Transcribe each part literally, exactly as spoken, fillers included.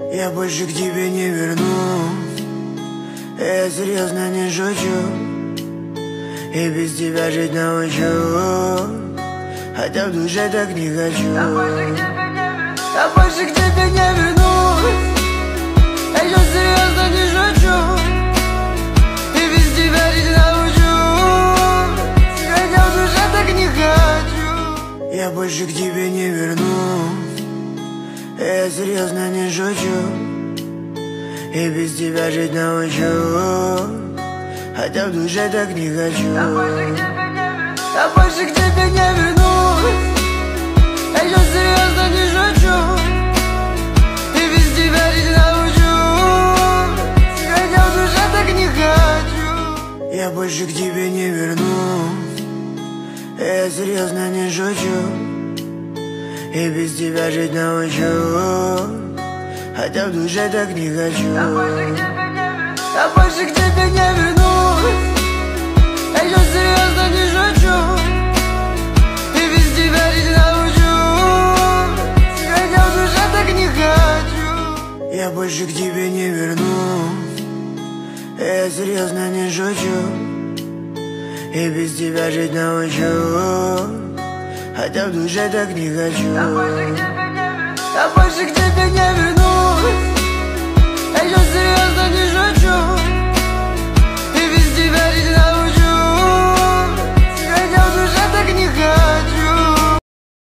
Я больше к тебе не вернусь, я серьезно не шучу. И без тебя жить научу, хотя в душе так не хочу. Я больше к тебе не вернусь, я больше к тебе не вернусь, я сейчас серьезно не шучу. И без тебя жить научу, хотя в душе так не хочу. Я больше к тебе не вернусь, я серьезно не шучу. И без тебя жить научу, хотя в душе так не хочу. Я больше к тебе не вернусь, я больше к тебе не вернусь, я сейчас серьезно не шучу. И без тебя жить научу, хотя в душе так не хочу. Я больше к тебе не вернусь, я серьезно не шучу. И без тебя жить научу, хотя в душе так не хочу. Я больше к тебе не вернусь, я больше к тебе не вернусь, я сейчас серьезно не шучу. И без тебя жить научу, хотя в душе так не хочу. Я больше к тебе не вернусь, я серьезно не шучу. И без тебя жить научу, хотя в душе так не хочу. Я больше к тебе не вернусь, я больше к тебе не вернусь, я сейчас серьезно не шучу. И без тебя жить научу, хотя в душе так не хочу.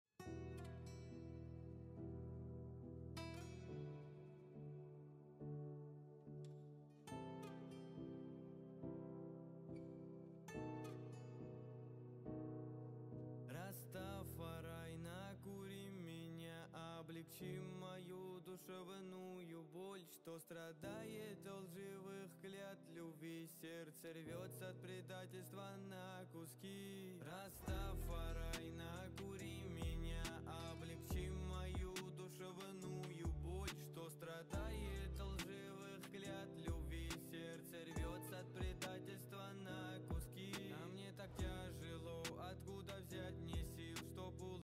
Растафарай, накури меня, облегчи мою душевную боль, что страдает от лживых клятв любви. Сердце рвется от предательства на куски. Растафарай, накури меня.